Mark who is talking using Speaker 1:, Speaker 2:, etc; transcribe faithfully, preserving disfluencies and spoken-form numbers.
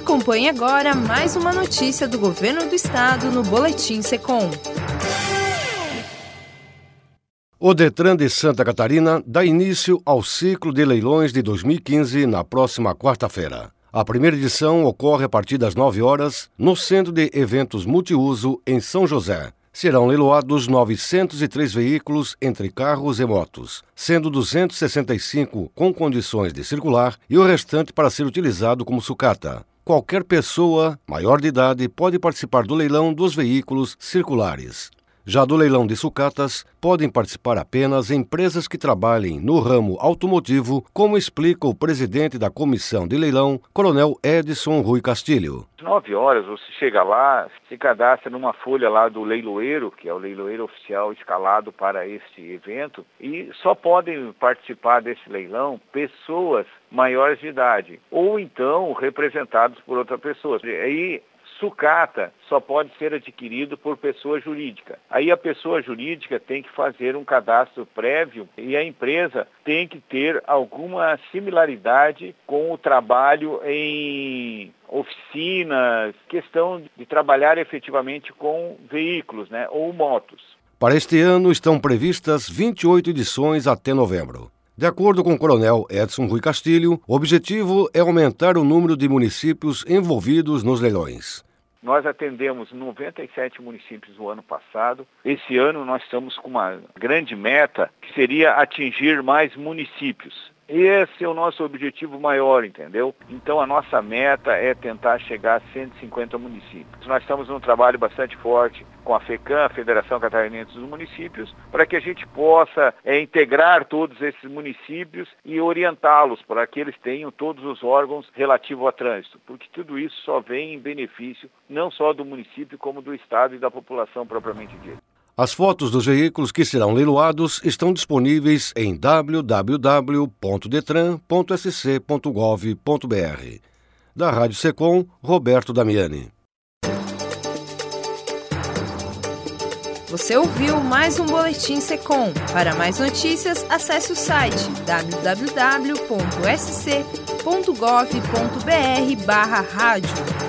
Speaker 1: Acompanhe agora mais uma notícia do Governo do Estado no Boletim Secom.
Speaker 2: O Detran de Santa Catarina dá início ao ciclo de leilões de dois mil e quinze na próxima quarta-feira. A primeira edição ocorre a partir das nove horas no Centro de Eventos Multiuso, em São José. Serão leiloados novecentos e três veículos entre carros e motos, sendo duzentos e sessenta e cinco com condições de circular e o restante para ser utilizado como sucata. Qualquer pessoa maior de idade pode participar do leilão dos veículos circulares. Já do leilão de sucatas, podem participar apenas empresas que trabalhem no ramo automotivo, como explica o presidente da comissão de leilão, Coronel Edson Rui Castilho.
Speaker 3: Às nove horas você chega lá, se cadastra numa folha lá do leiloeiro, que é o leiloeiro oficial escalado para este evento, e só podem participar desse leilão pessoas maiores de idade, ou então representados por outra pessoa. Aí sucata só pode ser adquirido por pessoa jurídica. Aí a pessoa jurídica tem que fazer um cadastro prévio e a empresa tem que ter alguma similaridade com o trabalho em oficinas, questão de trabalhar efetivamente com veículos, né, ou motos.
Speaker 2: Para este ano estão previstas vinte e oito edições até novembro. De acordo com o Coronel Edson Rui Castilho, o objetivo é aumentar o número de municípios envolvidos nos leilões.
Speaker 3: Nós atendemos noventa e sete municípios no ano passado. Esse ano nós estamos com uma grande meta, que seria atingir mais municípios. Esse é o nosso objetivo maior, entendeu? Então a nossa meta é tentar chegar a cento e cinquenta municípios. Nós estamos num trabalho bastante forte com a FECAM, a Federação Catarinense dos Municípios, para que a gente possa é, integrar todos esses municípios e orientá-los para que eles tenham todos os órgãos relativos a trânsito, porque tudo isso só vem em benefício não só do município, como do Estado e da população propriamente dita.
Speaker 2: As fotos dos veículos que serão leiloados estão disponíveis em w w w ponto detran ponto s c ponto gov ponto b r. Da Rádio Secom, Roberto Damiani.
Speaker 1: Você ouviu mais um Boletim Secom. Para mais notícias, acesse o site w w w ponto s c ponto gov ponto b r barra rádio.